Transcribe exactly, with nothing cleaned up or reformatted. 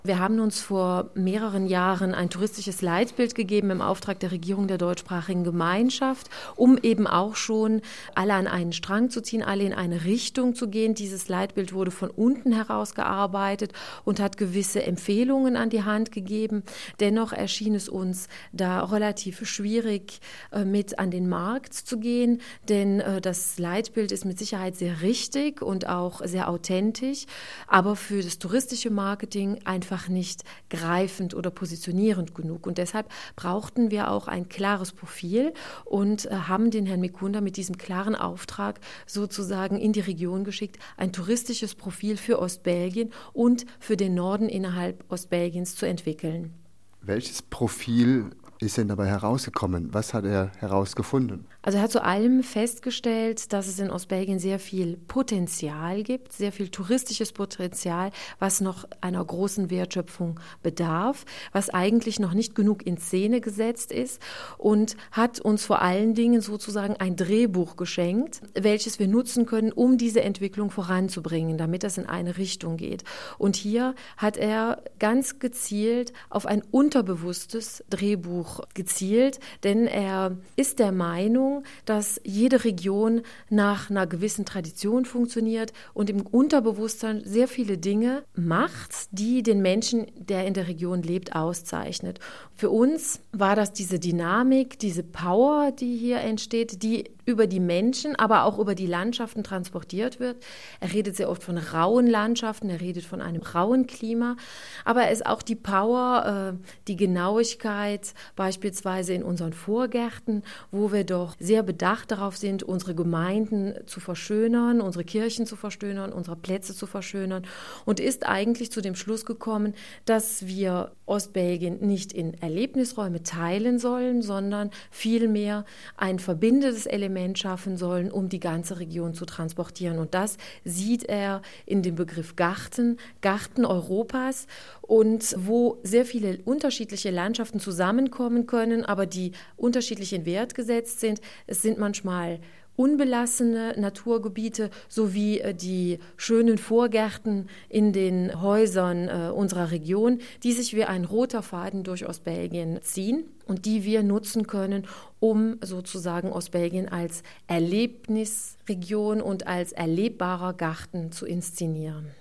Wir haben uns vor mehreren Jahren ein touristisches Leitbild gegeben im Auftrag der Regierung der deutschsprachigen Gemeinschaft, um eben auch schon alle an einen Strang zu ziehen, alle in eine Richtung zu gehen. Dieses Leitbild wurde von unten heraus gearbeitet und hat gewisse Empfehlungen an die Hand gegeben. Dennoch erschien es uns da relativ schwierig, mit an den Markt zu gehen, denn das Leitbild ist mit Sicherheit sehr richtig und auch sehr authentisch, aber für das touristische Marketing einfach nicht greifend oder positionierend genug. Und deshalb brauchten wir auch ein klares Profil und äh, haben den Herrn Mikunda mit diesem klaren Auftrag sozusagen in die Region geschickt, ein touristisches Profil für Ostbelgien und für den Norden innerhalb Ostbelgiens zu entwickeln. Welches Profil ist denn dabei herausgekommen? Was hat er herausgefunden? Also er hat zu allem festgestellt, dass es in Ostbelgien sehr viel Potenzial gibt, sehr viel touristisches Potenzial, was noch einer großen Wertschöpfung bedarf, was eigentlich noch nicht genug in Szene gesetzt ist, und hat uns vor allen Dingen sozusagen ein Drehbuch geschenkt, welches wir nutzen können, um diese Entwicklung voranzubringen, damit das in eine Richtung geht. Und hier hat er ganz gezielt auf ein unterbewusstes Drehbuch gezielt, denn er ist der Meinung, dass jede Region nach einer gewissen Tradition funktioniert und im Unterbewusstsein sehr viele Dinge macht, die den Menschen, der in der Region lebt, auszeichnet. Für uns war das diese Dynamik, diese Power, die hier entsteht, die über die Menschen, aber auch über die Landschaften transportiert wird. Er redet sehr oft von rauen Landschaften, er redet von einem rauen Klima, aber es ist auch die Power, die Genauigkeit, beispielsweise in unseren Vorgärten, wo wir doch sehr bedacht darauf sind, unsere Gemeinden zu verschönern, unsere Kirchen zu verschönern, unsere Plätze zu verschönern, und ist eigentlich zu dem Schluss gekommen, dass wir Ostbelgien nicht in Erlebnisräume teilen sollen, sondern vielmehr ein verbindendes Element schaffen sollen, um die ganze Region zu transportieren. Und das sieht er in dem Begriff Garten, Garten Europas, und wo sehr viele unterschiedliche Landschaften zusammenkommen können, aber die unterschiedlich in Wert gesetzt sind. Es sind manchmal unbelassene Naturgebiete sowie die schönen Vorgärten in den Häusern unserer Region, die sich wie ein roter Faden durch Ostbelgien ziehen und die wir nutzen können, um sozusagen Ostbelgien als Erlebnisregion und als erlebbarer Garten zu inszenieren.